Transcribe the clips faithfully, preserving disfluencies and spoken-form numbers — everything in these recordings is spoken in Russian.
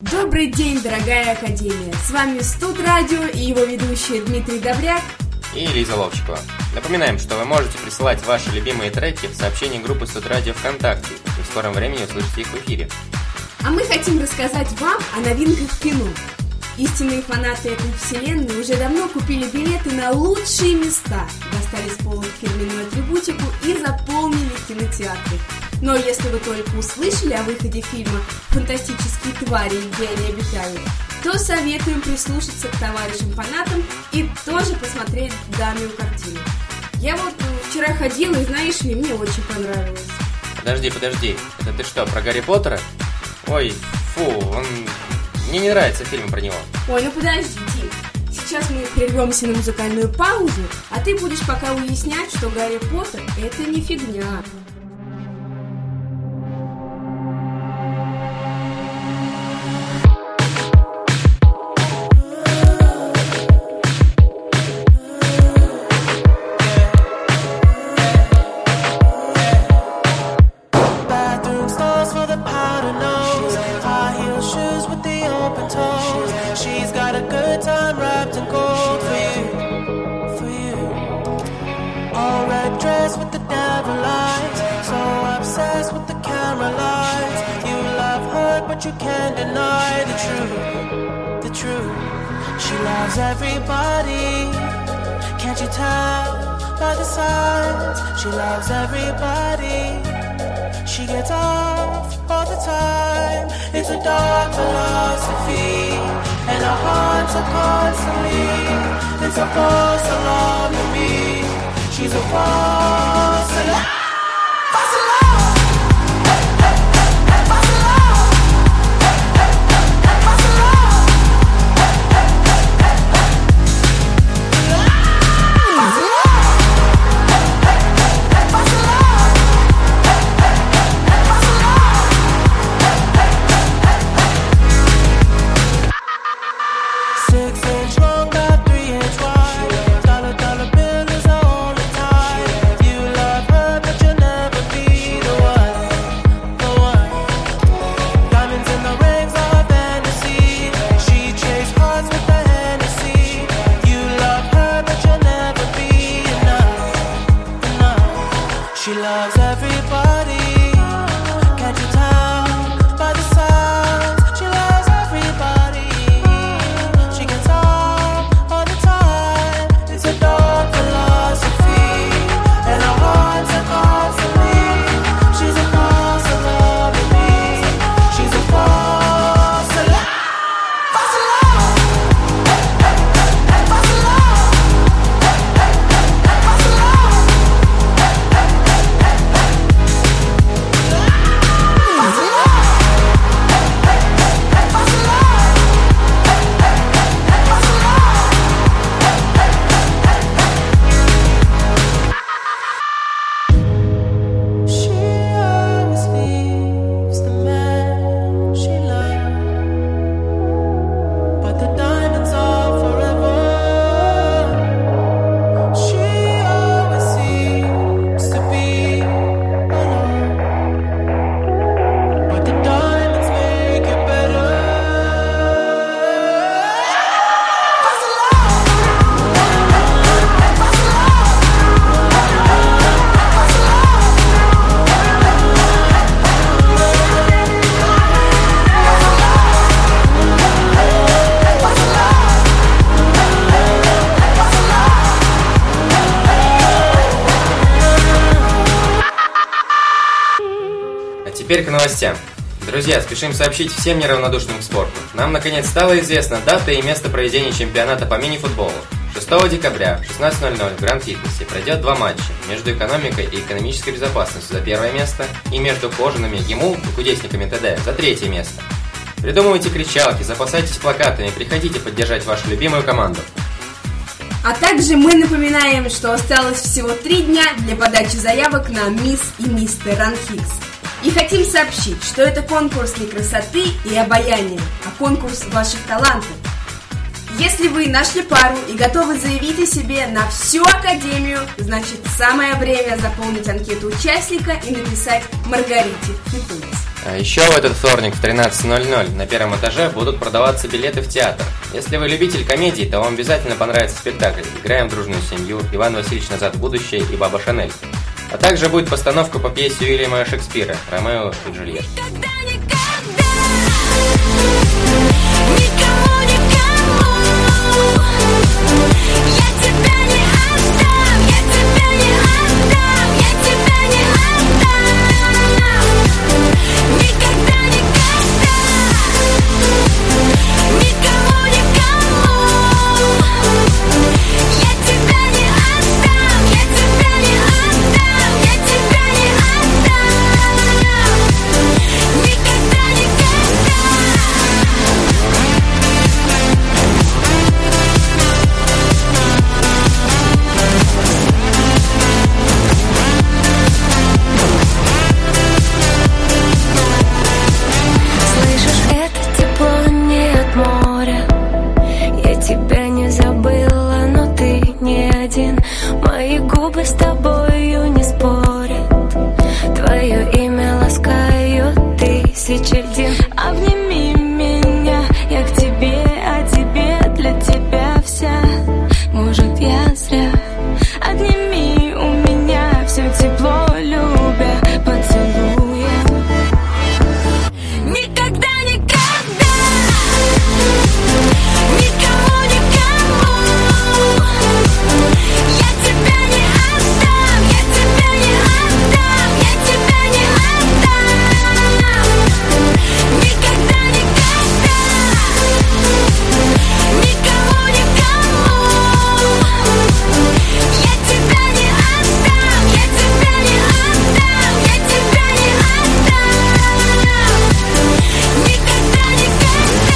Добрый день, дорогая Академия! С вами Студрадио и его ведущие Дмитрий Добряк и Лиза Ловчикова. Напоминаем, что вы можете присылать ваши любимые треки в сообщении группы Студрадио ВКонтакте, и в скором времени услышите их в эфире. А мы хотим рассказать вам о новинках кино. Истинные фанаты этой вселенной уже давно купили билеты на лучшие места, достали с полок фирменную атрибутику и заполнили кинотеатры. Но если вы только услышали о выходе фильма «Фантастические твари и где они обитают», то советуем прислушаться к товарищам-фанатам и тоже посмотреть данную картину. Я вот вчера ходила, и знаешь ли, мне очень понравилось. Подожди, подожди, это ты что, про Гарри Поттера? Ой, фу, он... мне не нравятся фильмы про него. Ой, ну подожди, Дим. Сейчас мы прервемся на музыкальную паузу, а ты будешь пока уяснять, что Гарри Поттер – это не фигня. You can't deny the truth, the truth. She loves everybody. Can't you tell by the signs? She loves everybody. She gets off all the time. It's a dark philosophy, and our hearts are constantly. It's a false alarm to me. She's a false alarm. She loves everybody. Can't you tell by the signs? She loves everybody. She gets off all the time. It's a dark philosophy, and our hearts are constantly. She's a false alarm to me. She's a false alarm. False alarm. False alarm. False alarm. Теперь к новостям. Друзья, спешим сообщить всем неравнодушным к спорту. Нам наконец стало известна дата и место проведения чемпионата по мини-футболу. шестого декабря в шестнадцать ноль ноль в Гранд Фитнесе пройдет два матча между экономикой и экономической безопасностью за первое место и между кожаными ГИМУ и кудесниками ТД за третье место. Придумывайте кричалки, запасайтесь плакатами, приходите поддержать вашу любимую команду. А также мы напоминаем, что осталось всего три дня для подачи заявок на Мисс и Мистер Ранхикс. И хотим сообщить, что это конкурс не красоты и обаяния, а конкурс ваших талантов. Если вы нашли пару и готовы заявить о себе на всю Академию, значит самое время заполнить анкету участника и написать Маргарите Фитуис. Еще в этот вторник в тринадцать ноль ноль на первом этаже будут продаваться билеты в театр. Если вы любитель комедий, то вам обязательно понравится спектакль «Играем в дружную семью», «Иван Васильевич назад в будущее» и «Баба Шанель». А также будет постановка по пьесе Уильяма Шекспира «Ромео и Джульетта». Мои губы с тобою не спорят, твое имя ласкают тысячи льдин. Обними меня, я к тебе, а тебе для тебя вся. Может, я зря. Отними у меня все тепло, любя поцелуем. Никогда, никогда никому, никому я тебя не отдам, я тебя не отдам, я тебя не отдам. Никогда, никогда никому, никому я тебя не отдам, я тебя не отдам, я тебя не отдам. Никогда, никогда.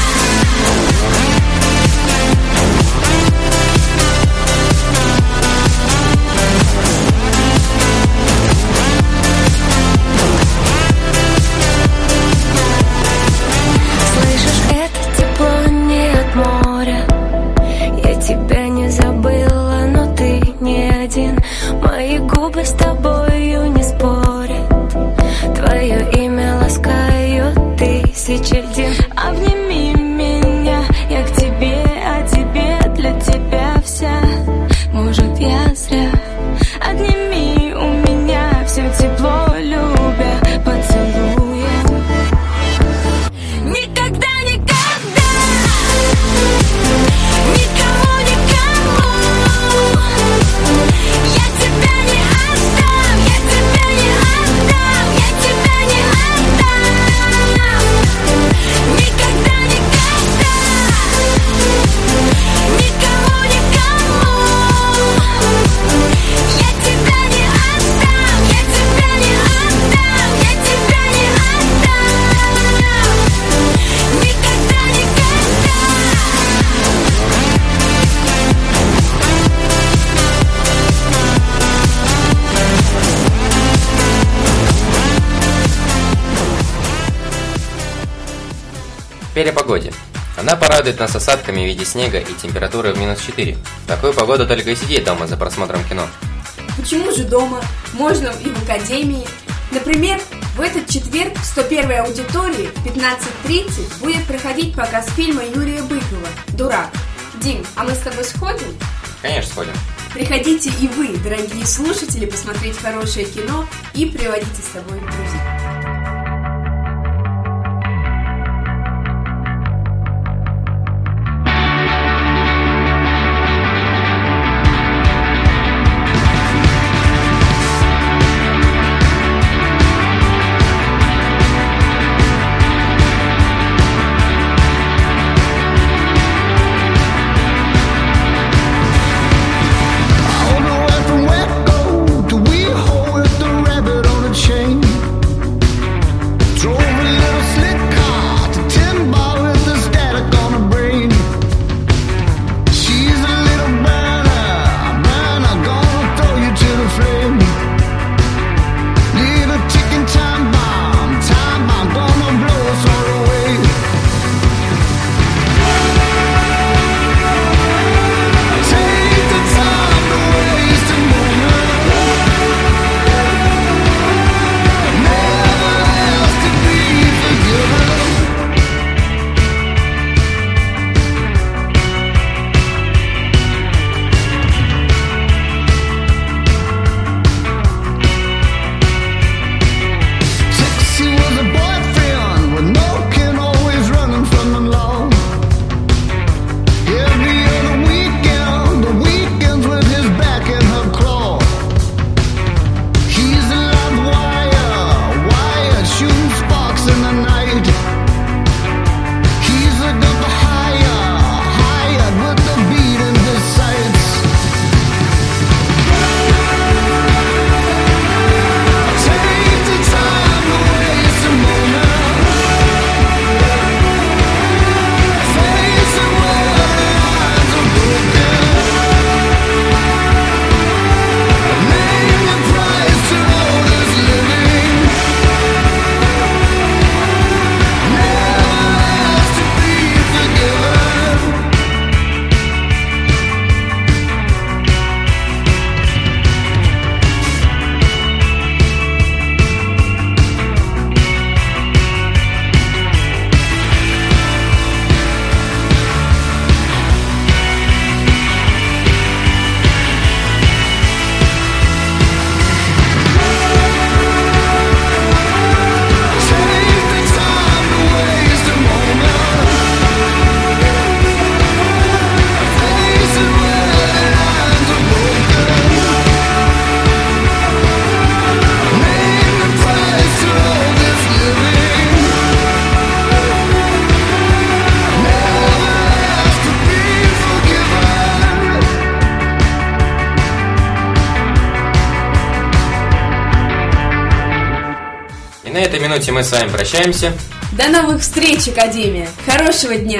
Слышишь, это тепло не от моря. Я тебя не забыла, но ты не один. Мои губы с тобою не спорят, твое имя ласкают тысячи льдин. Обними меня, я к тебе, а тебе для тебя вся. Может, я зря. Отними у меня все тепло, любя поцелуем. Никогда, никогда никому, никому я тебя не отдам, я тебя не отдам, я тебя не отдам. Никогда, никогда никому, никому я тебя не отдам, я тебя не отдам, я тебя не отдам. Никогда, никогда. Теперь о погоде. Она порадует нас осадками в виде снега и температурой в минус четыре. В такую погоду только и сидеть дома за просмотром кино. Почему же дома? Можно и в академии. Например, в этот четверг в сто первой аудитории в пятнадцать тридцать будет проходить показ фильма Юрия Быкова «Дурак». Дим, а мы с тобой сходим? Конечно, сходим. Приходите и вы, дорогие слушатели, посмотреть хорошее кино и приводите с собой друзей. On the way from Wacko to we hold the rabbit on a chain. На этой минуте мы с вами прощаемся. До новых встреч, Академия! Хорошего дня!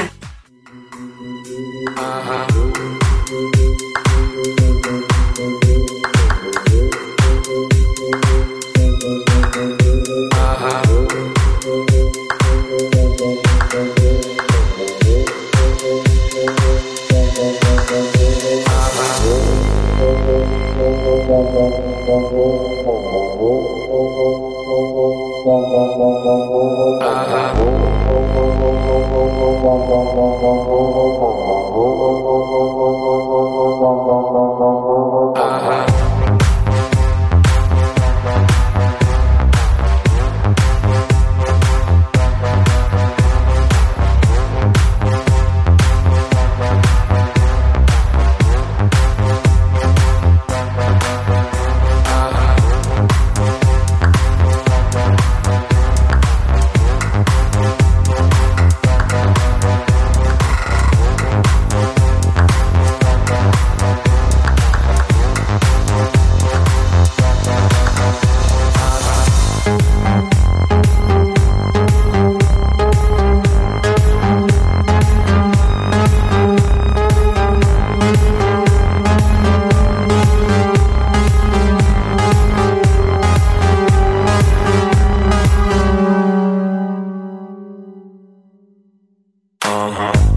Uh-huh.